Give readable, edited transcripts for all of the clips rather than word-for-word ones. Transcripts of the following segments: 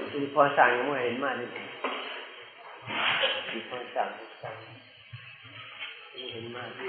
คือพอสั่งไม่เห็นมาดิคือพอสั่งไม่เห็นมาดิ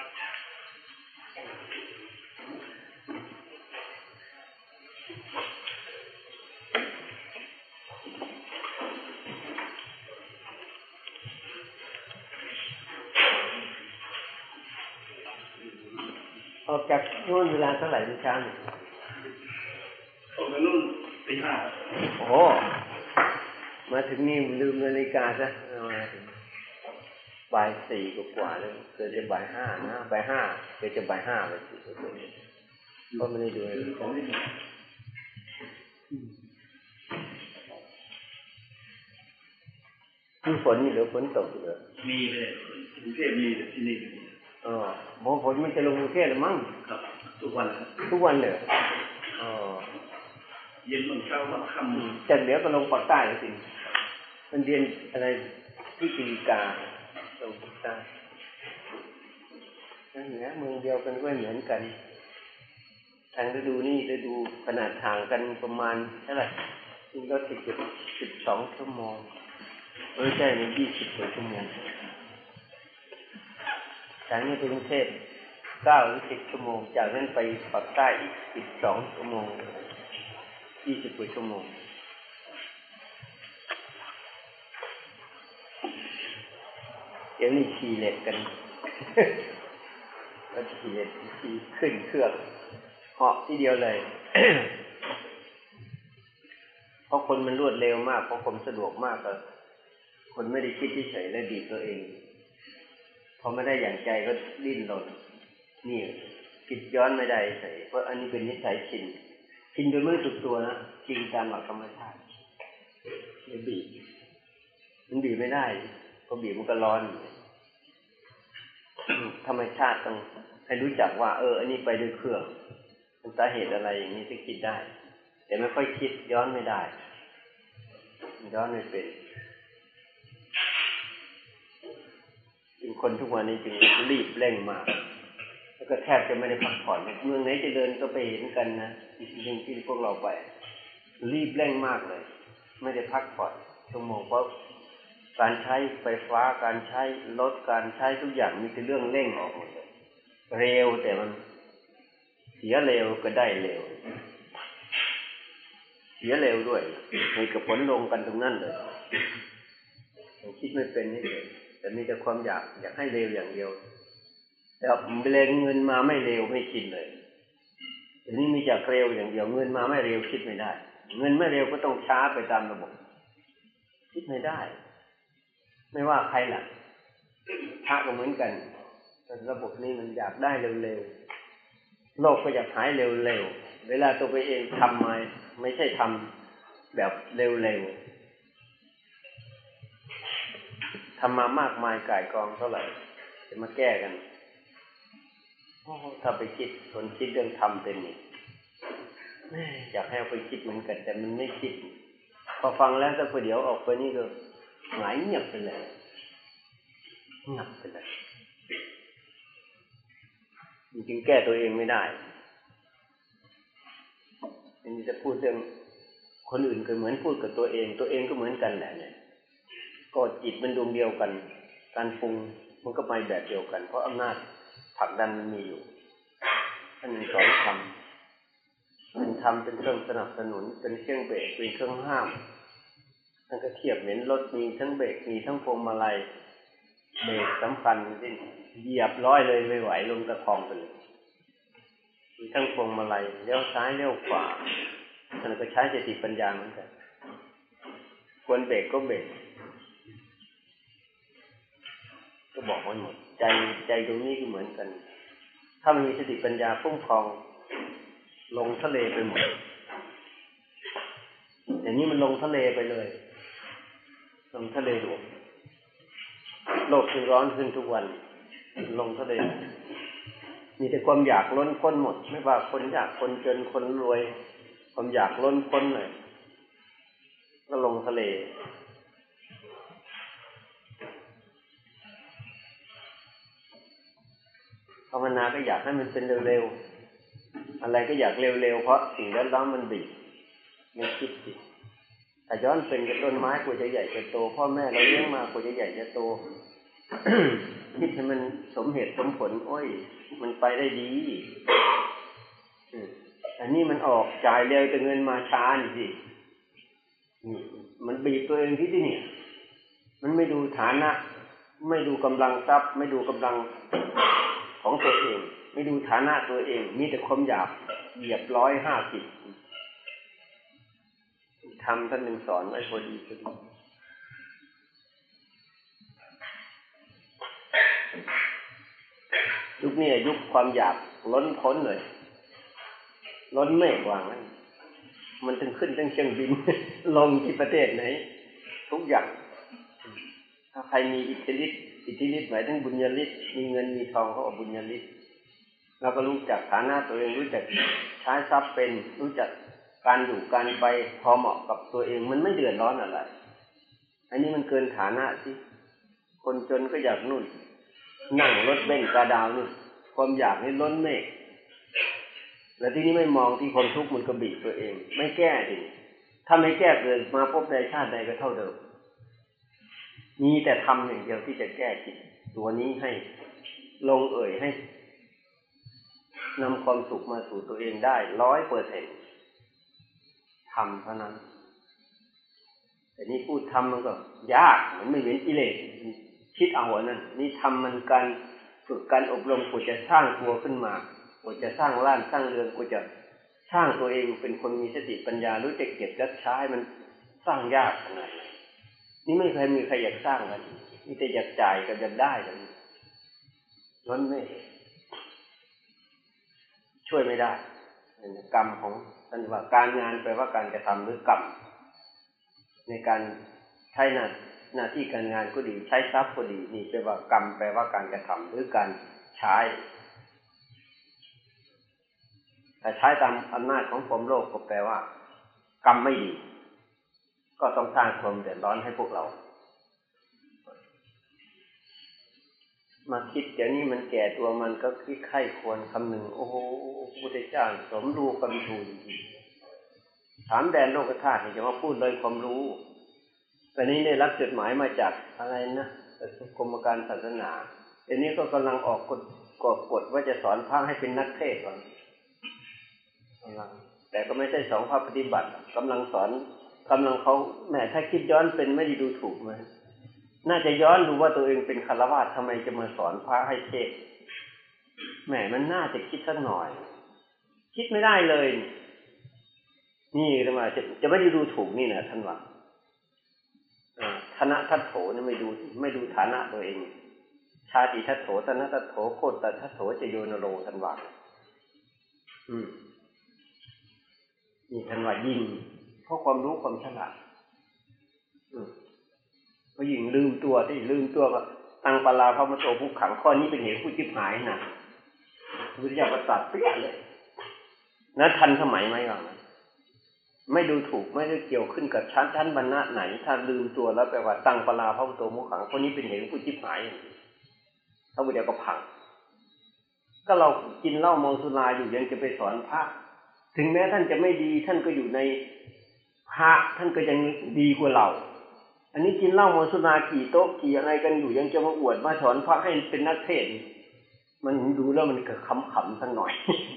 ออกจากนู่นเวลาเท่าไหร่ในเช้าเนี่ยออกจากนู่นตีห้าโอ้มาถึงนี่ลืมนาฬิกาซะมาถึงบ่ายสี่กว่าเลยเกิดจะบ่ายห้านะบ่ายห้าเกิดจะบ่ายห้าไปสิก็ไม่ได้ดูเลยมีฝนอยู่หรือฝนตกอยู่หรือมีเลยกรุงเทพมีที่นี่อ๋อฝนมันจะลงกรุงเทพหรือมั้งครับทุกวันทุกวันเลยอ๋อเย็นบางเช้าบางค่ำจากเหนือก็ลงปากใต้เลยสิมันเรียนอะไรที่ศรีกาลงปากใต้เหนือเมืองเดียวกันก็เหมือนกันทางฤดูนี่ฤดูขนาดห่างกันประมาณเท่าไหร่รถติด12 ชั่วโมงใช่ใน20 กว่าชั่วโมงจากนี้ไปกรุงเทพ9 หรือ 10 ชั่วโมงจากนั้นไปปากใต้อีก12 ชั่วโมง20 กว่าชั่วโมงเดี๋ยวนี้ขี่เหล็กกันแล้วขี่เหล็กขี่ขึ้นเครื่องเหาะทีเดียวเลย เพราะคนมันรวดเร็วมากเพราะคนสะดวกมากก็คนไม่ได้คิดเฉยๆและดีตัวเองพอไม่ได้อย่างใจก็ดิ้นรนนี่คิดย้อนไม่ได้เฉยเพราะอันนี้เป็นนิสัยชินโดยไม่รู้สึกตัวนะจริงตามหลักธรรมชาติไม่บีบมันบีบไม่ได้พอบีบมันก็ร้อนธรรมชาติต้องให้รู้จักว่าอันนี้ไปด้วยเครื่องสาเหตุอะไรอย่างนี้จะคิดได้แต่ไม่ค่อยคิดย้อนไม่ได้ย้อนไม่เป็นจึงคนทุกวันนี้จึงรีบเร่งมากแล้วก็แทบจะไม่ได้พักผ่อนเมืองไหนจะเดินก็ไปเห็นกันนะจริงๆที่พวกเราไปรีบเร่งมากเลยไม่ได้พักผ่อนชั่วโมงเพราะการใช้ไฟฟ้าการใช้รถการใช้ทุกอย่างมีแต่เรื่องเร่งออกหมดเลยเร็วแต่มันเสียเร็วก็ได้เร็วเสียเร็วด้วยให้กับผลลงกันตรงนั้นเลยผมคิดไม่เป็นนี่เลยแต่มีแต่ความอยากให้เร็วอย่างเดียวแต่เร็วเงินมาไม่เร็วไม่คิดเลยทีนี้มีจากเร็วอย่างเดียวเงินมาไม่เร็วคิดไม่ได้เงินไม่เร็วก็ต้องช้าไปตามระบบคิดไม่ได้ไม่ว่าใครล่ะพระก็เหมือนกันระบบนี้มันอยากได้เร็วๆโลกก็อยากหายเร็วๆเวลาตัวไปเองทำมาไม่ใช่ทำแบบเร็วๆทำมามากมายก่ายกองเท่าไหร่จะมาแก้กันถ้าไปคิดคนคิดเรื่องทำเป็นนี่อยากให้เอาไปคิดเหมือนกันแต่มันไม่คิดพอฟังแล้วสักประเดี๋ยวออกไปนี่ก็หงายเงียบไปเลยเงียบไปเลยจริงๆแก้ตัวเองไม่ได้อันนี้จะพูดเรื่องคนอื่นก็เหมือนพูดกับตัวเองก็เหมือนกันแหละเนี่ยก็จิตมันดวงเดียวกันการปรุงมันก็ไปแบบเดียวกันเพราะอำนาจผลักดันมันมีอยู่อันหนึ่งสอนทำเป็นเครื่องสนับสนุนเป็นเครื่องเบรกเป็นเครื่องห้ามมันก็เทียบเหมือนรถมีทั้งเบรกมีทั้งพวงมาลัยเบรกสำคัญที่เหยียบร้อยเลยไม่ไหวลงตะคองไปเลยมีทั้งพวงมาลัยเลี้ยวซ้ายเลี้ยวขวามันก็ใช้สติปัญญาเหมือนกันควรเบรกก็เบรกก็บอกไว้หมดใจตรงนี้ก็เหมือนกันถ้ามันมีสติปัญญาคุ้มครองลงทะเลไปหมดอย่างนี้มันลงทะเลไปเลยลงทะเลหลวงโลกร้อนขึ้นทุกวันลงทะเลมีแต่ความอยากล้นพ้นหมดไม่ว่าคนยากคนจนคนรวยความอยากล้นพ้นเลยก็ลงทะเลภาวนาก็อยากให้มันเป็นเร็วๆอะไรก็อยากเร็วๆเพราะสิ่งแวดล้อมมันบีบไม่คิดสิทถ้าย้อนเป็นกับต้นไม้กว่าจะใหญ่จะโตพ่อแม่เราเลี้ยงมากว่าจะใหญ่จะโต คิดให้มันสมเหตุสมผลโอ้ยมันไปได้ดีอันนี้มันออกจ่ายเร็วแต่เงินมาช้านี่สิมันบีบตัวเองที่นี่มันไม่ดูฐานะไม่ดูกำลังทรัพย์ไม่ดูกำลังของตัวเองไม่ดูฐานะตัวเองมีแต่ความอยากเหยียบ150ทำท่านหนึ่งสอนไว้พอดียุคนี้ยุคความอยากล้นพ้นเลยล้นเมฆว่างั้นมันถึงขึ้นทั้งเครื่องบินลงที่ประเทศไหนทุกอย่างถ้าใครมีอิทธิฤทธิ์หมายถึงบุญญาฤทธิ์มีเงินมีทองเขาเอาบุญญาฤทธิ์เราก็รู้จักฐานะตัวเองรู้จักใช้ทรัพย์เป็นรู้จักการอยู่การไปพอเหมาะกับตัวเองมันไม่เดือดร้อนอะไรอันนี้มันเกินฐานะสิคนจนก็อยากนู่นนั่งรถเบนซ์กาดาวนู่นความอยากนี่ล้นเมฆแล้วที่นี้ไม่มองที่ความทุกข์มันก็บีบตัวเองไม่แก้ดิถ้าไม่แก้เกิดมาพบใดชาติใดก็เท่าเดิมมีแต่ทำอย่างเดียวที่จะแก้จิตตัวนี้ให้ลงเอ่ยให้นำความสุขมาสู่ตัวเองได้ 100% ทำเท่านั้นแต่นี่พูดทำมันก็ยากมันไม่เหมือนกิเลสคิดเอาอันนั้นนี่ทำมันการฝึกการอบรมกว่าจะสร้างตัวขึ้นมากว่าจะสร้างบ้านสร้างเรือนกว่าจะสร้างตัวเองเป็นคนมีสติปัญญารู้จักเก็บรักษาให้มันสร้างยากขนาดไหนนี่ไม่เคยมีใครอยากสร้างกันมีแต่อยากจ่ายกับอยากได้กันล้นไม่ช่วยไม่ได้กรรมของท่านว่าการงานแปลว่าการกระทำหรือกรรมในการใช้หน้าที่การงานก็ดีใช้ทรัพย์ก็ดีนี่แปลว่ากรรมแปลว่าการกระทำหรือการใช้แต่ใช้ตามอำนาจของความโลภก็แปลว่ากรรมไม่ดีก็ต้องสร้างความเดือดร้อนให้พวกเรามาคิดเดี๋ยวนี้มันแก่ตัวมันก็คิดไข้ควรคำหนึ่งโอ้โหพุทธเจ้าสมรู้กันถูกถามแดนโลกธาตุจะมาพูดเลยความรู้แต่นี้ได้รับจดหมายมาจากอะไรนะกรมการศาสนาเดี๋ยวนี้ก็กำลังออกกฎว่าจะสอนพระให้เป็นนักเทศน์ก่อนแต่ก็ไม่ใช่สองภาคปฏิบัติกำลังสอนกำลังเขาแหมถ้าคิดย้อนเป็นไม่ได้ดูถูกไหมน่าจะย้อนดูว่าตัวเองเป็นฆราวาสทำไมจะมาสอนพระให้เทศน์แหมมันน่าจะคิดสักหน่อยคิดไม่ได้เลยนี่ทำไมจะไม่ได้ดูถูกนี่นะท่านว่าฐานะทัตโถนี่ไม่ดูฐานะตัวเองชาติทัตโถตนะทัตโถโคตตทัตโถจะโยนโรท่านว่านี่ท่านว่ายิ่งเพราะความรู้ความฉลาดก็ยิ่งลืมตัวก็ตังปลาพระมโตผู้ขังข้อนี้เป็นเหตุผู้ชิบหายนะวิทยาประสาทเปี้ยเลยนะทันสมัยไหมก่อนไม่ดูถูกไม่ได้เกี่ยวขึ้นกับชั้นบรรณะไหนถ้าลืมตัวแล้วแปลว่าตังปลาพระมโตผู้ขังข้อนี้เป็นเหตุผู้ชิบหายถ้าวิทยาก็พังก็เรากินเหล้าเมาสุราอยู่ยังจะไปสอนพระถึงแม้ท่านจะไม่ดีท่านก็อยู่ในพระท่านก็ยังดีกว่าเราอันนี้กินเหล้าเมาสุรากี่โต๊ะกี่อะไรกันอยู่ยังจะมาอวดมาสอนพระให้เป็นนักเทศน์มันดูแล้วมันก็ขำๆสักหน่อย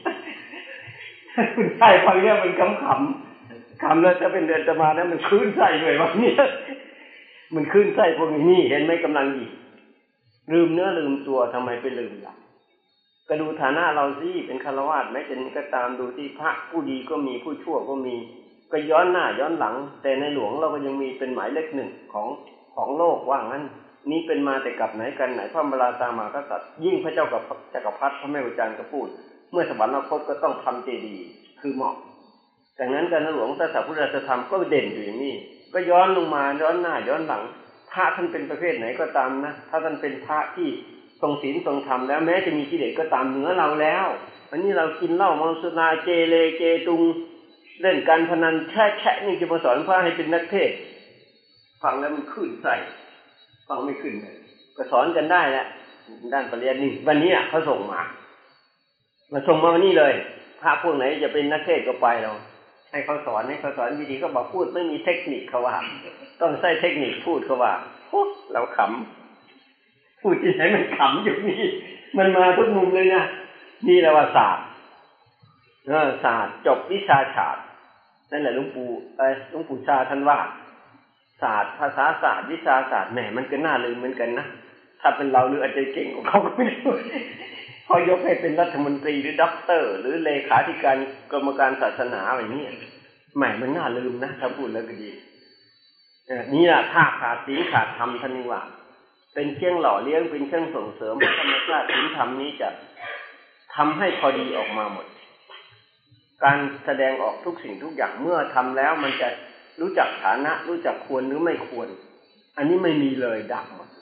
คุณชายฟังเนี่ยมันขำแล้วจะเป็นเดือนจะมาแล้วมันคลื่นไส้เลยวันนี้มันคลื่นไส้พวกนี้เห็นไหมกำลังดีลืมเนื้อลืมตัวทำไมไปลืมล่ะก็ดูฐานะเราสิเป็นฆราวาสแม้จะนี้ก็ตามดูที่พระผู้ดีก็มีผู้ชั่วก็มีก็ย้อนหน้าย้อนหลังแต่ในหลวงเราก็ยังมีเป็นหมายเลขหนึ่งของโลกว่างั้นนี้เป็นมาแต่กับไหนกันไหนพระมราตามากษัตริย์ยิ่งพระเจ้ากับจักรพรรดิพระแม่อุจารก็พูดเมื่อสวรรคตก็ต้องทำเจดีย์คือเหมาะจากนั้นการในหลวงพระสัพพุทธธรรมก็เด่นอยู่อย่างนี้ก็ย้อนลงมาย้อนหน้าย้อนหลังพระท่านเป็นประเภทไหนก็ตามนะถ้าท่านเป็นพระที่ทรงศีลทรงธรรมแล้วแม้จะมีกิเลสก็ตามเหนือเราแล้วอันนี้เรากินเหล้าเมาสุราเจเลเจตุงเล่นการพนันแช่นี่จะมาสอนพระให้เป็นนักเทศน์ฟังแล้วมันขึ้นใส่ฟังไม่ขึ้นเลยก็สอนกันได้แหละด้านปริยัตินี่วันนี้เขาส่งมาวันนี้เลยพระพวกไหนจะเป็นนักเทศน์ก็ไปเราให้เขาสอนวิธีเขาบอกพูดไม่มีเทคนิคเขาว่าต้องใช้เทคนิคพูดเขาว่าเราขำพูดที่ไหนมันขำอยู่นี่มันมาทุกมุมเลยนะนี่แหละว่าศาสตร์ศาสตร์จบวิชาศาสตร์นั่นแหละหลวงปู่ชาท่านว่าศาสตร์ภาษาศาสตร์วิชาศาสตร์แหมมันก็น่าลืมเหมือนกันนะถ้าเป็นเราหรืออาจจะเก่งกว่าเขาก็ไม่รู้พอยกให้เป็นรัฐมนตรีหรือด็อกเตอร์หรือเลขาธิการกรรมการศาสนาอะไรนี้แหมมันน่าลืมนะถ้าพูดแล้วก็ดีนี่แหละถ้าขาดศีลขาดธรรมท่านนี่ว่าเป็นเครื่องหล่อเลี้ยงเป็นเครื่องส่งเสริมธรรมชาติศีลธรรมนี้จะทำให้พอดีออกมาหมดการแสดงออกทุกสิ่งทุกอย่างเมื่อทำแล้วมันจะรู้จักฐานะรู้จักควรหรือไม่ควรอันนี้ไม่มีเลยดับหมด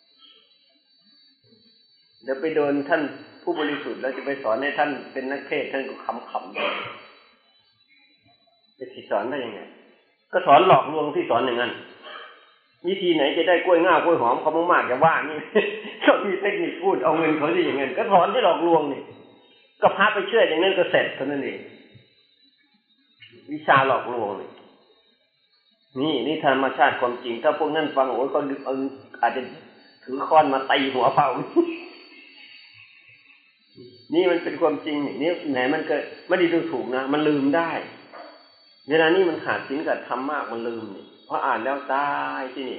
เดี๋ยวไปโดนท่านผู้บริสุทธิ์แล้วจะไปสอนให้ท่านเป็นนักเทศน์ท่านก็ขำๆจะสอนได้ยังไงก็สอนหลอกลวงที่สอนอย่างนั้นวิธีไหนจะได้กล้วยง่ากล้วยหอมเขามากๆจะว่านี่ก็มีเทคนิคพูดเอาเงินเขาที่อย่างนั้นก็สอนให้หลอกลวงนี่ก็พาไปเชื่ออย่างนั้นก็เสร็จเท่านั้นเองวิชาหลอกลวงนี่ธรรมชาติความจริงถ้าพวกนั้นฟังโอ้ยก็อาจจะถือค้อนมาตีหัวเผานี่มันเป็นความจริงนี่แหมมันก็ไม่ได้ดูถูกนะมันลืมได้เวลานี้มันขาดศีลกับธรรมมากมันลืมนี่เพราะอ่านแล้วตายที่นี่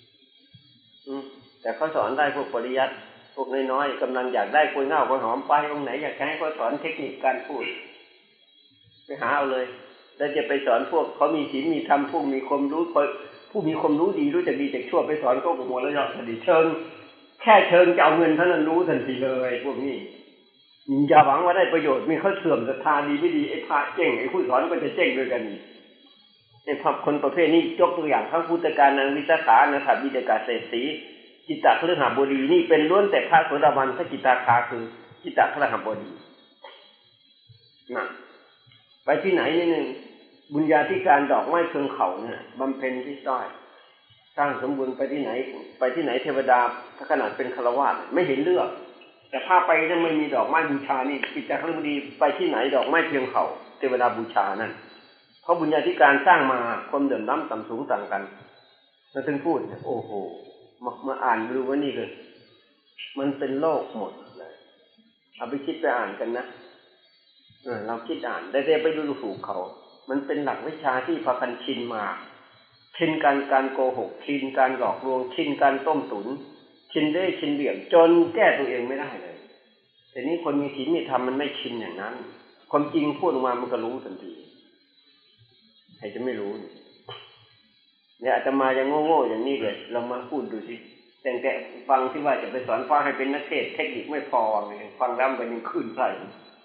แต่เขาสอนได้พวกปริยัติพวกน้อยๆกำลังอยากได้กล้วยเง่ากล้วยหอมไปตรงไหนอยากให้เขาสอนเทคนิคการพูดไปหาเอาเลยแล้วจะไปสอนพวกเขามีศีลมีธรรมผู้มีความรู้ผู้มีความรู้ดีรู้จักดีจักชั่วไปสอนก็หัวแล้วยอดดีเชิงแค่เชิงจะเอาเงินเท่านั้นรู้ทันทีเลยพวกนี้อย่าหวังว่าได้ประโยชน์มีเขาเสื่อมศรัทธาดีไม่ดีไอ้พระเจ๊งไอ้ผู้สอนก็จะเจ๊งด้วยกันนี่ไอ้คนประเภทนี้ยกตัวอย่างทั้งพุทธกาลนางวิสาขานะครับบิดากาเศรษฐีจิตตคฤหบดีนี่เป็นล้วนแต่พระโสดาบันถ้าจิตตาคาคือจิตตคฤหบดีน่ะไปที่ไหนนี่นึงบุญญาธิการดอกไม้เชิงเขาเนี่ยบำเพ็ญที่ต้อยสร้างสมบูรณ์ไปที่ไหนเทวดาถ้าขนาดเป็นฆราวาสไม่เห็นเลือกแต่พาไปนั่นไม่มีดอกไม้บูชานี่จิตตคฤหบดีไปที่ไหนดอกไม้เพียงเขาเทวดาบูชานั่นเพราะบุญญาธิการสร้างมาความเดือดร้อนต่ำสูงต่างกันแล้วถึงพูดโอ้โหมาอ่านดูว่านี่เลยมันเป็นโลกหมดเลยเอาไปคิดไปอ่านกันนะเราคิดอ่านแต่ไปดูถูกเขามันเป็นหลักวิชาที่พากันชินมาชินการโกหกชินการหลอกลวงชินการต้มตุ๋นชินได้ชินเหลี่ยมจนแก้ตัวเองไม่ได้เลยแต่นี้คนมีศีลมีธรรมมันไม่ชินอย่างนั้นความจริงพูดออกมามันก็รู้ทันทีใครจะไม่รู้เนี่ยอาตมายังโง่ๆอย่างนี้เลยเรามาพูดดูสิแต่ฟังที่ว่าจะไปสอนฟ้าให้เป็นนักเทศน์เทคนิคไม่พอไงฟังแล้วมันยังขึ้นใส่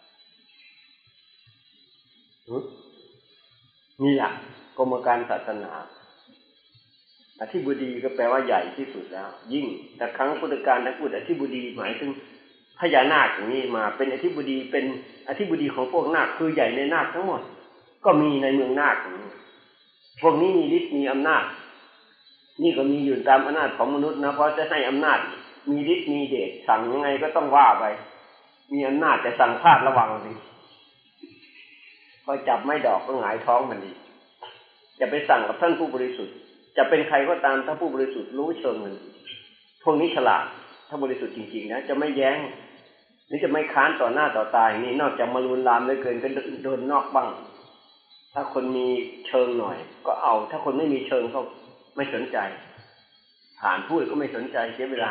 นี่แหละกรมการศาสนาอธิบดีก็แปลว่าใหญ่ที่สุดแล้วยิ่งแต่ครั้งพุทธกาลถ้าพูดอธิบดีหมายถึงพญานาคอย่างนี้มาเป็นอธิบดีเป็นอธิบดีของพวกนาคคือใหญ่ในนาคทั้งหมดก็มีในเมืองนาคพวกนี้มีฤทธิ์มีอำนาจนี่ก็มีอยู่ตามอำนาจของมนุษย์นะเพราะจะให้อำนาจมีฤทธิ์มีเดชสั่งยังไงก็ต้องว่าไปมีอำนาจจะสั่งพลาดระวังดิพอจับไม่ดอกก็หงายท้องมันดีจะไปสั่งกับท่านผู้บริสุทธิ์จะเป็นใครก็ตามถ้าผู้บริสุทธิ์รู้เชิงมันพวกนี้ฉลาดถ้าบริสุทธิ์จริงๆนะจะไม่แย้งนี่จะไม่ค้านต่อหน้าต่อตาอย่างนี้นอกจากมาลุนลามเหลือเกินก็โดนนอกบ้างถ้าคนมีเชิงหน่อยก็เอาถ้าคนไม่มีเชิงก็ไม่สนใจผ่านพูดก็ไม่สนใจเสียเวลา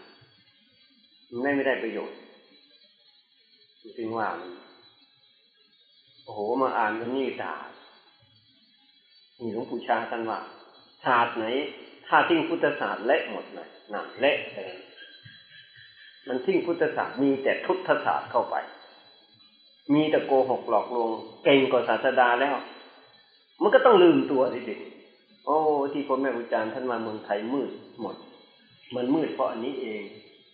ไม่ได้ประโยชน์จริงว่าโอ้โหมาอ่านกันนี่ศาสตร์นี่หลวงปู่ชาท่านว่าศาสตร์ไหนถ้าทิ้งพุทธศาสตร์เละหมดเลยนั่นเละเลยมันทิ้งพุทธศาสตร์มีแต่ทุตถศาสตร์เข้าไปมีแต่โกหกหลอกลวงเก่งกว่าศาสดาแล้วมันก็ต้องลืมตัวดิโอ้ที่พ่อแม่ครูอาจารย์ท่านมาเมืองไทยมืดหมดมันมืดเพราะอันนี้เอง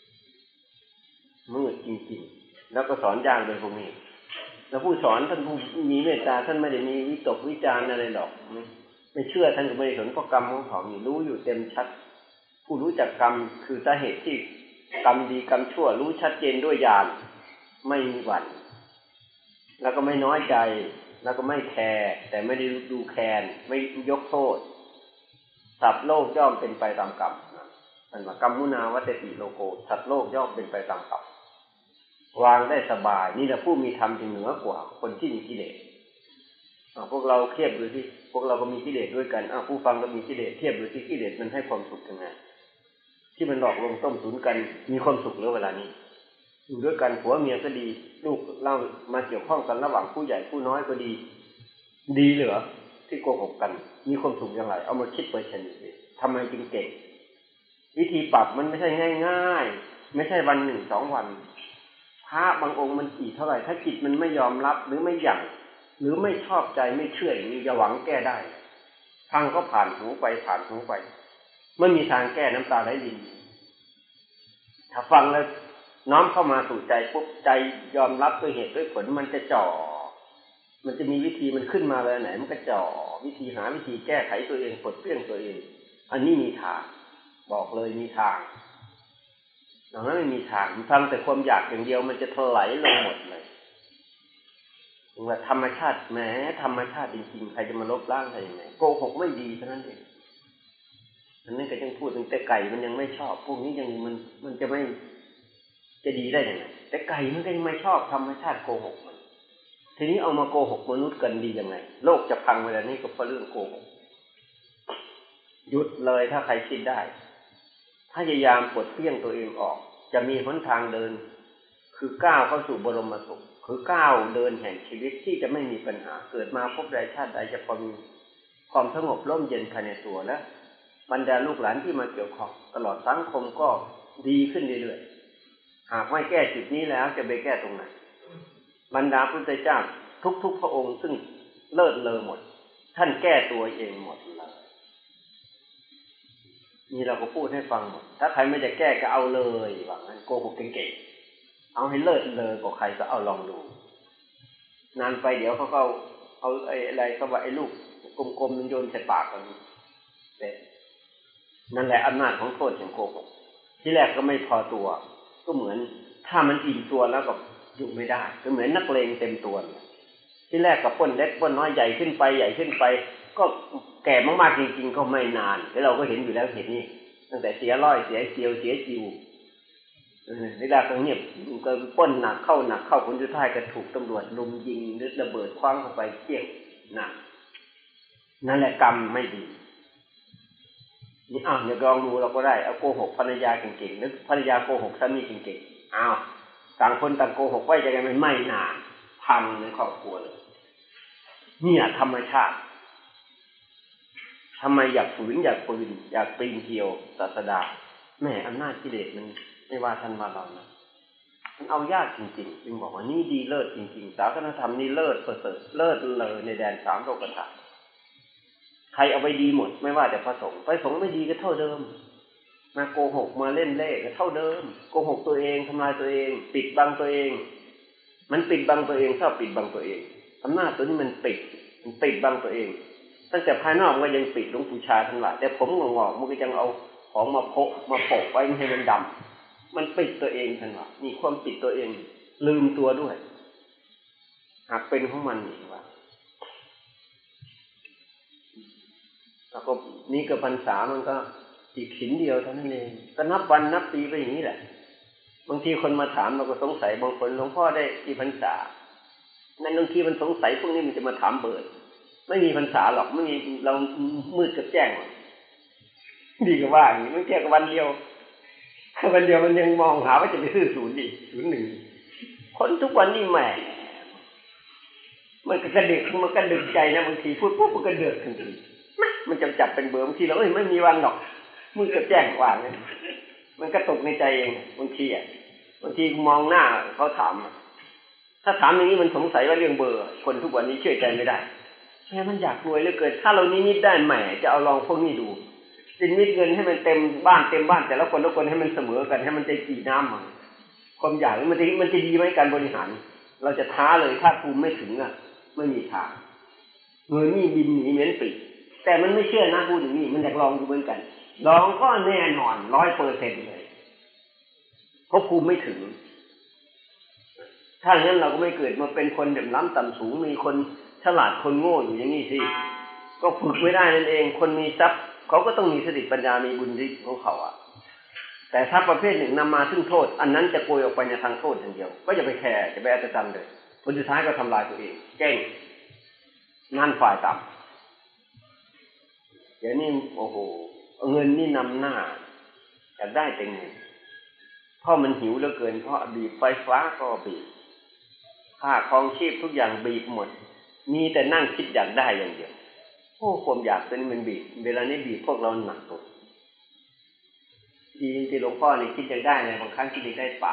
มืดจริงๆแล้วก็สอนยากเลยพวกนี้แล้วผู้สอนท่านผู้มีเมตตาท่านไม่ได้มีวิตกวิจารณ์อะไรหรอกไม่เชื่อท่านก็ไม่สนเพราะกรรมของเขานี่รู้อยู่เต็มชัดผู้รู้จักกรรมคือสาเหตุที่กรรมดีกรรมชั่วรู้ชัดเจนด้วยญาณไม่มีหวั่นแล้วก็ไม่น้อยใจแล้วก็ไม่แคร์แต่ไม่ได้ดูแคลนไม่ยกโทษสัตว์โลกย่อมเป็นไปตามกรรมมันว่ากรรมุนาวัตติโลโกสัตว์โลกย่อมเป็นไปตามกรรมวางได้สบายนี่แหละผู้มีธรรมจึงเหนือกว่าคนที่มีกิเลสพวกเราเทียบดูที่พวกเราก็มีกิเลสด้วยกันผู้ฟังก็มีกิเลสเทียบดูที่กิเลสมันให้ความสุขยังไงที่มันหลอกลวงต้มตุ๋นกันมีความสุขหรือเวลานี้อยู่ด้วยกันผัวเมียก็ดีลูกเล่ามาเกี่ยวข้องกันระหว่างผู้ใหญ่ผู้น้อยก็ดีเหลือที่โกหกกันมีความสุขอย่างไรเอามาคิดเปอร์เซ็นต์สิทำไมจึงเก่งวิธีปรับมันไม่ใช่ง่ายๆไม่ใช่วันหนึ่ง2 วันพระบางองค์มันกี่เท่าไหร่ถ้าจิตมันไม่ยอมรับหรือไม่หยั่งหรือไม่ชอบใจไม่เชื่ออย่างนี้จะหวังแก้ได้ทางก็ผ่านหูไปไม่มีทางแก้น้ำตาไหลรินถ้าฟังแล้วน้อมเข้ามาสู่ใจปุ๊บใจยอมรับด้วยเหตุด้วยผลมันจะจ่อมันจะมีวิธีมันขึ้นมาเลยไหนมันก็จ่อวิธีหาวิธีแก้ไขตัวเองปลดเปลื้องตัวเองอันนี้มีทางบอกเลยมีทางดังนั้นไม่มีทางฟังแต่ความอยากอย่างเดียวมันจะถลายลงหมดเลยว่าธรรมชาติแหมธรรมชาติจริงๆใครจะมาลบล้างได้ยังไงโกหกไม่ดีเท่านั้นเองอันนั้นก็ยังพูดถึงแต่ไก่มันยังไม่ชอบพวกนี้ยังมันจะไม่จะดีได้ยังไงแต่ไก่มันก็ยังไม่ชอบธรรมชาติโกหกมันทีนี้เอามาโกหกมนุษย์กันดียังไงโลกจะพังไปแล้วนี่ก็เพราะเรื่องโกหกหยุดเลยถ้าใครคิดได้พยายามปลดเปลื้องตัวเองออกจะมีหนทางเดินคือก้าวเข้าสู่บรมสุขคือก้าวเดินแห่งชีวิตที่จะไม่มีปัญหาเกิดมาพบใดชาติใดจะพอมีความสงบร่มเย็นภายในตัวและบรรดาลูกหลานที่มาเกี่ยวข้องตลอดสังคมก็ดีขึ้นเรื่อยๆหากไม่แก้จุดนี้แล้วจะไปแก้ตรงไหนบรรดาพุทธเจ้าทุกๆพระองค์ซึ่งเลิศเลอหมดท่านแก้ตัวเองหมดเลยนี่เราก็พูดให้ฟังหมดถ้าใครไม่จะแก้ก็เอาเลยว่างั้นโกหกเก่งๆเอาให้เลิศเลอกว่าใครก็เอาลองดูนานไปเดี๋ยวเขาก็เอาอะไรก็ว่าไอ้ลูกกลมๆมันโยนใส่ปากกันแต่นั่นแหละอำนาจของโทษแห่งโกหกที่แรกก็ไม่พอตัวก็เหมือนถ้ามันอิ่มตัวแล้วก็อยู่ไม่ได้ก็เหมือนนักเลงเต็มตัวที่แรกกับป้นเล็กป้นน้อยใหญ่ขึ้นไปก็แก่มากๆจริงๆก็ไม่นานแล้วเราก็เห็นอยู่แล้วเห็นนี่ตั้งแต่เสียร้อยเสียเกียวเสียจิวเวลาก็เงียบก็ป้นหนักเข้าผลสุดท้ายก็ถูกตำรวจลุมยิงหรือระเบิดคว้างเข้าไปเกี้ยงนั่นแหละกรรมไม่ดีนี่เดี๋ยวลองดูเราก็ได้เอาโกหกภรรยาเก่งๆหรือภรรยาโกหกสามีเก่งๆต่างคนต่างโกหกไว้จะกันไม่นานพังในครอบครัวเลยเนี่ยธรรมชาติทำไมอยากฝืนอยากปืนอยากปีนเกลียวศาสดาแม่อำนาจกิเลสมันไม่ว่าท่านว่าเรานะมันเอายากจริงๆจึงบอกว่านี่ดีเลิศจริงๆศาสนธรรมนี่เลิศประเสริฐเลิศเลยในแดน3โลกธาตุใครเอาไปดีหมดไม่ว่าแต่พระสงฆ์ไม่ดีก็เท่าเดิมมาโกหกมาเล่นเล่ก็เท่าเดิมโกหกตัวเองทำลายตัวเองปิดบังตัวเองมันปิดบังตัวเองชอบปิดบังตัวเองอำนาจตัวนี้มันปิดบังตัวเองตั้งแต่ภายนอกมันก็ยังปิดหลวงปู่ชาทั้งหลายแต่ผมงอกมันก็ยังเอาของมาโปะไว้ไม่ให้มันดำมันปิดตัวเองทั้งหลายนี่ความปิดตัวเองลืมตัวด้วยหากเป็นของมันนี่ว่าแล้วก็นี่ก็พรรษามันก็อีกขินเดียวเท่านั้นเองก็นับวันนับปีไปอย่างนี้แหละบางทีคนมาถามเราก็สงสัยบางคนหลวงพ่อได้กี่พรรษานั่นบางทีมันสงสัยพวกนี้มันจะมาถามเบิดไม่มีพรรษาหรอกไม่มีเรามืดกับแจ้งดีกว่าอย่างนี้มันแค่วันเดียววันเดียวมันยังมองหาว่าจะไปซื้อ01คนทุกวันนี่แหมมันก็กระเดือกมันกระดึกใจนะบางทีพูดปุ๊บมันกระเดือกทันทีมันจะจับเป็นเบอร์บางทีเราไม่มีวันหรอกมืดกับแจ้งว่าเนี่ยมันก็ตกในใจเองบางทีมองหน้าเขาถามถ้าถามอย่างนี้มันสงสัยว่าเรื่องเบอร์คนทุกวันนี้เชื่อใจไม่ได้แม่มันอยากรวยเหลือเกินถ้าเรานิมิตได้แหมจะเอาลองพวกนี้ดูนิมิตเงินให้มันเต็มบ้านแต่ละคนให้มันเสมอกันให้มันใจกี่น้ำมันความอยากมันจะดีไหมการบริหารเราจะท้าเลยถ้าภูมิไม่ถึงไม่มีทางเงินนี่บินหนีเหม็นปีแต่มันไม่เชื่อนะพูดอย่างนี้มันอยากลองดูเหมือนกันลองก็แน่นอน 100% เลยเพราะภูมิไม่ถึงถ้างั้นเราก็ไม่เกิดมาเป็นคนเดือดร้อนต่ำสูงมีคนฉลาดคนโง่อยู่อย่างนี้สิก็ฝึกไม่ได้นั่นเองคนมีทรัพย์เขาก็ต้องมีสติปัญญามีบุญฤทธิ์ของเขาอ่ะแต่ถ้าประเภทหนึ่งนำมาซึ่งโทษอันนั้นจะโกยออกไปในทางโทษอย่างเดียวก็อย่าไปแคร์จะไปอัศจรรย์เลยผลสุดท้ายก็ทำลายตัวเองแจ้งงานฝ่ายต่ำเดี๋ยวนี้โอ้โหเงินนี่นำหน้าจะได้แต่เงินเพราะมันหิวเหลือเกินเพราะบีบไฟฟ้าก็บีบค่าครองชีพทุกอย่างบีบหมดมีแต่นั่งคิดอยากได้อย่างเดียวโอ้ความอยากเป็นมันบีบเวลานี้บีบพวกเราหนักสุดดีที่หลวงพ่อนี่คิดอยากได้เลยบางครั้งคิดอยากได้ป่า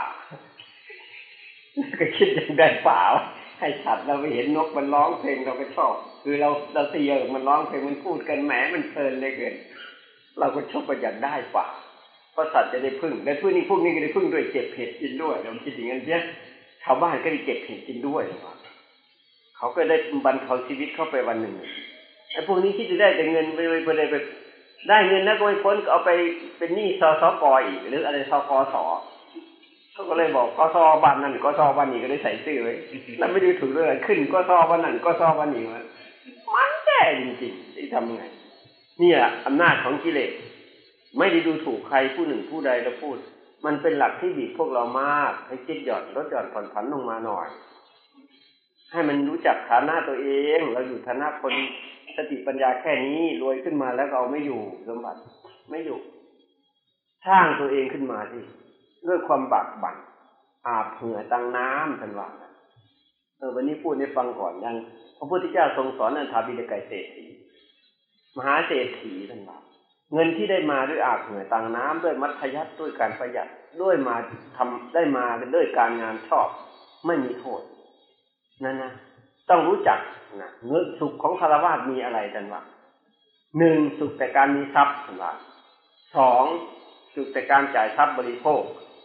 ก็คิดอยากได้ป่าให้สัตว์เราไปเห็นนกมันร้องเพลงเราก็ชอบคือเราเตียมันร้องเพลงมันพูดกันแหมมันเพลินเลยเกินเราก็ชอบอยากได้ป่าเพราะสัตว์จะได้พึ่งและพวกนี้ก็ได้พึ่งด้วยเก็บเห็ดกินด้วยเราคิดอย่างนั้นเนี่ยชาวบ้านก็ได้เก็บเห็ดกินด้วยเขาก็ได้บรรเทาชีวิตเข้าไปวันหนึ่งไอ้พวกนี้คิดจะได้แต่เงินไปได้เงินแล้วก็ไม่พ้นก็เอาไปเป็นหนี้สสก.อีกหรืออะไรสกส.เขาก็เลยบอกกส.บ้านนั่นกส.บ้านนี้ก็ได้ใส่ชื่อไว้แล้วไม่ได้ถูกเรื่องขึ้นกส.บ้านนั่นกส.บ้านนี้มันแย่จริงๆที่ทำยังไงนี่แหละอำนาจของกิเลสไม่ได้ดูถูกใครผู้หนึ่งผู้ใดแล้วพูดมันเป็นหลักที่บีบพวกเรามากให้คิดหย่อนลดหย่อนผ่อนผันลงมาหน่อยให้มันรู้จักฐานะตัวเองเราอยู่ฐานะคนสติปัญญาแค่นี้รวยขึ้นมาแล้วก็เอาไม่อยู่สมบัติไม่อยู่สร้างตัวเองขึ้นมาสิด้วยความบากบั่นอาบเหงื่อตังน้ำทันว่าวันนี้พูดให้ฟังก่อนยังพระพุทธเจ้าทรงสอนอัฏฐบิณฑิกเศรษฐีมหาเศรษฐีทันว่าเงินที่ได้มาด้วยอาบเหงื่อตังน้ำด้วยมัธยัสถ์ด้วยการประหยัดด้วยมาทำได้มาด้วยการงานชอบไม่มีโทษนั่นนะต้องรู้จักนะเงินสุขของฆราวาสมีอะไรกันวะ1สุขแต่การมีทรัพย์ว่า2สุขแต่การจ่ายทรัพย์บริโภค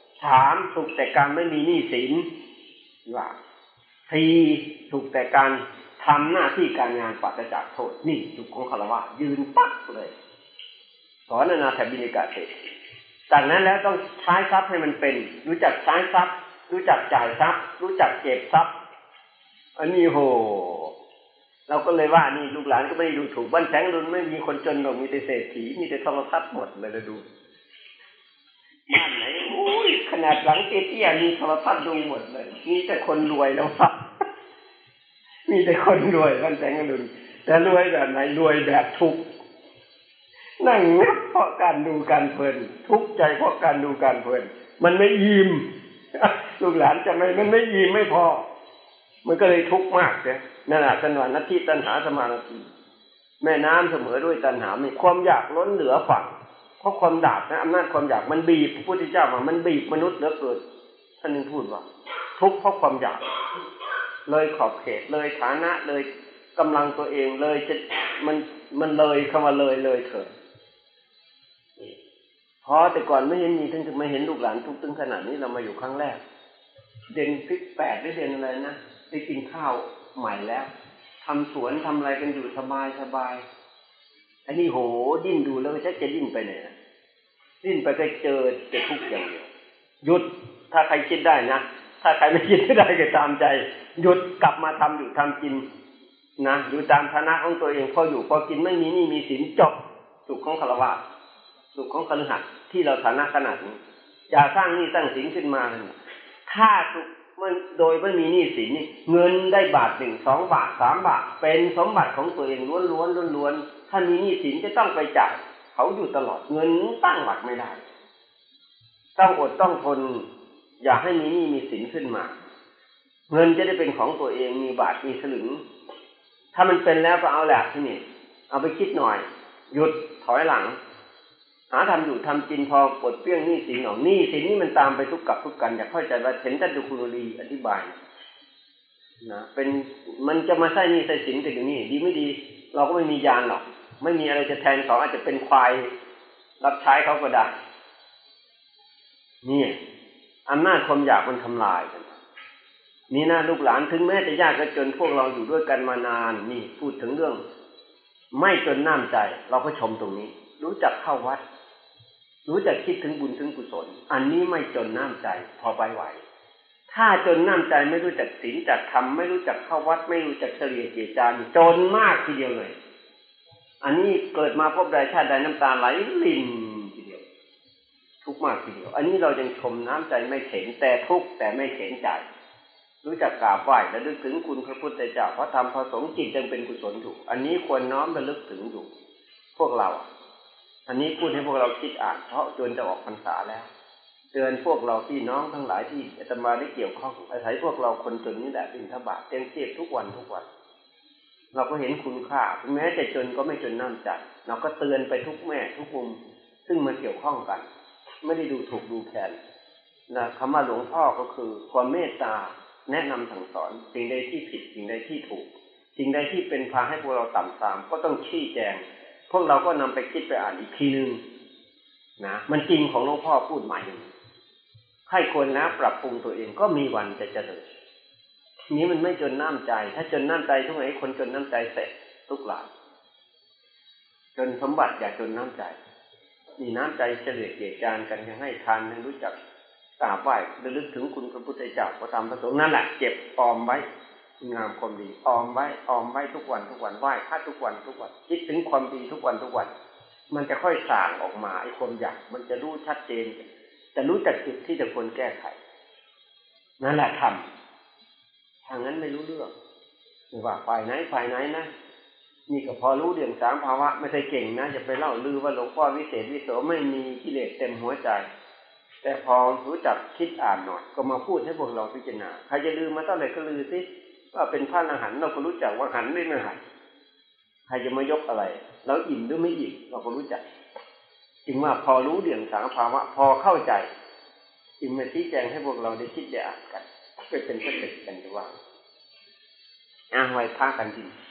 3สุขแต่การไม่มีหนี้สินว่า4สุขแต่การทำหน้าที่การงานปราศจากโทษนี่สุขของฆราวาสยืนปักเลยสอนอนาถบิณฑิกเศรษฐีจากนั้นแล้วต้องใช้ทรัพย์ให้มันเป็นรู้จักใช้ทรัพย์รู้จักจ่ายทรัพย์รู้จักเก็บทรัพย์อันนี้โหเราก็เลยว่านี่ลูกหลานก็ไม่ได้ดูถูกบ้านแสงรุนไม่มีคนจนหรอกมีแต่เศรษฐีมีแต่โทรทัศน์หมดเลยเราดูบ้านไหนโอ้ยขนาดหลังเตี้ยๆมีโทรทัศน์ดูหมดเลยมีแต่คนรวยแล้วครับมีแต่คนรวยบ้านแสงรุนแต่รวยแบบไหนรวยแบบทุกข์นั่งนับเพราะการดูการเพลินทุกข์ใจเพราะการดูการเพลินมันไม่ยิ้มลูกหลานจะมันไม่ยิ้มไม่พอมันก็เลยทุกข์มากเลยนั่นแหละตัณหานัตถิตัณหาสมาธิแม่น้ำเสมอด้วยตัณหามีความอยากล้นเหลือฝั่งเพราะความอยากนะอำนาจความอยากมันบีบพระพุทธเจ้ามามันบีบมนุษย์เหลือเกินท่านนึงพูดว่าทุกข์เพราะความอยากเลยขอบเขตเลยฐานะเลยกำลังตัวเองเลยจะมันเลยคำว่าเลยเถิดพอแต่ก่อนไม่เห็นมีถึงไม่เห็นลูกหลานทุกข์ถึงขนาดนี้เรามาอยู่ครั้งแรกเดือน8หรือเดือนอะไรนะได้กินข้าวใหม่แล้วทำสวนทำอะไรกันอยู่สบายอันนี้โหดิ้นดูแล้วจะดิ้นไปไหนนะดิ้นไปก็เจอแต่ทุกข์อย่างเดียวหยุดถ้าใครคิดได้นะถ้าใครไม่คิดไม่ได้ก็ตามใจหยุดกลับมาทำอยู่ทำกินนะอยู่ตามฐานะของตัวเองพออยู่พอกินไม่มีหนี้มีสินจบสุขของฆราวาสสุขของคฤหัสถ์ที่เราฐานะขนาดนี้อย่าสร้างหนี้สร้างสินขึ้นมาเลยถ้าสุขมันโดยไม่มีหนี้สินนี่เงินได้บาท1 2 บาท3 บาทเป็นสมบัติของตัวเองล้วนถ้ามีหนี้สินจะต้องไปจ่ายเขาอยู่ตลอดเงินตั้งหลักไม่ได้ต้องอดต้องทนอย่าให้มีหนี้มีสินขึ้นมาเงินจะได้เป็นของตัวเองมีบาทมีสลึงถ้ามันเป็นแล้วก็เอาแหละที่นี่เอาไปคิดหน่อยหยุดถอยหลังหาทำอยู่ทำกินพอปลดเปลื้องหนี้สินออกหนี้สินนี่มันตามไปทุกกับทุกกันอย่าเข้าใจว่าเห็นท่านดุคุรีอธิบายนะเป็นมันจะมาใส่หนี้ใส่สินแต่อยู่นี่ดีไม่ดีเราก็ไม่มียานหรอกไม่มีอะไรจะแทนเขาอาจจะเป็นควายรับใช้เขาก็ได้นี่อำนาจความอยากมันทำลายกันนี่นะลูกหลานถึงแม้จะยากก็จนพวกเราอยู่ด้วยกันมานานนี่พูดถึงเรื่องไม่จนน้ำใจเราก็ชมตรงนี้รู้จักเข้าวัดรู้จักคิดถึงบุญถึงกุศลอันนี้ไม่จนน้ำใจพอไปไหวถ้าจนน้ำใจไม่รู้จักศีลจักธรรมไม่รู้จักเข้าวัดไม่รู้จักเฉลี่ยเกียรติจานจนมากทีเดียวเลยอันนี้เกิดมาพบใดชาติใดน้ำตาไหลรินทีเดียวทุกข์มากทีเดียวอันนี้เรายังชมน้ำใจไม่เข็นแต่ทุกข์แต่ไม่เข็นใจรู้จักกราบไหว้และลึกถึงคุณพระพุทธเจ้าพระธรรมพระสงฆ์จิตจึงเป็นกุศลถูกอันนี้ควรน้อมระลึกถึงอยู่พวกเราอันนี้พูดให้พวกเราคิดอ่านเพราะจนจะออกพรรษาแล้วเตือนพวกเราพี่น้องทั้งหลายที่อาตมาได้เกี่ยวข้องอาศัยพวกเราคนจนนี่แหละบิณฑบาตเต็มเทียบทุกวันเราก็เห็นคุณค่าถึงแม้จะจนก็ไม่จนน้ำใจเราก็เตือนไปทุกแม่ทุกมุมซึ่งมาเกี่ยวข้องกันไม่ได้ดูถูกดูแคลนนะคำว่าหลวงพ่อก็คือความเมตตาแนะนำสั่งสอนสิ่งใดที่ผิดสิ่งใดที่ถูกสิ่งใดที่เป็นพาให้พวกเราต่ำทรามก็ต้องชี้แจงพวกเราก็นำไปคิดไปอ่านอีกทีนึงนะมันจริงของหลวงพ่อพูดหมายถึงให้คนนะปรับปรุงตัวเองก็มีวันจะเจริญทีนี้มันไม่จนน้ำใจถ้าจนน้ำใจทุกไหนคนจนน้ำใจเสร็จทุกหลายจนสมบัติอย่าจนน้ำใจมีน้ำใจเฉลี่ยเกียรติจานกันยังให้ทานยังรู้จักกราบไหว้ระลึกถึงคุณพระพุทธเจ้าพระธรรมพระสงฆ์นั่นแหละเก็บออมไว้งามความดีออมไว้ทุกวันไหว้พระทุกวันคิดถึงความดีทุกวันมันจะค่อยส่างออกมาไอ้ความอยากมันจะรู้ชัดเจนจะรู้จักจุดที่จะควรแก้ไขนั่นแหละทำทางนั้นไม่รู้เรื่องไม่ว่าฝ่ายไหนนะนี่ก็พอรู้เรื่องสามภาวะไม่ใช่เก่งนะจะไปเล่าลือว่าหลวงพ่อวิเศษวิโสไม่มีกิเลสเต็มหัวใจแต่พอรู้จักคิดอ่านหน่อยก็มาพูดให้พวกเราพิจารณาใครจะลืมมาเท่าไหร่ก็ลือสิว่าเป็นพระอรหันต์เราก็รู้จักว่าหันหรือไม่หันใครจะมายกอะไรแล้วอิ่มหรือไม่อิ่มเราก็รู้จักจึงว่าพอรู้เรื่องสามภาวะพอเข้าใจจึงมาชี้แจงให้พวกเราได้คิดได้อ่านกันเพื่อเป็นประโยชน์กันจะว่าไว้พากันดี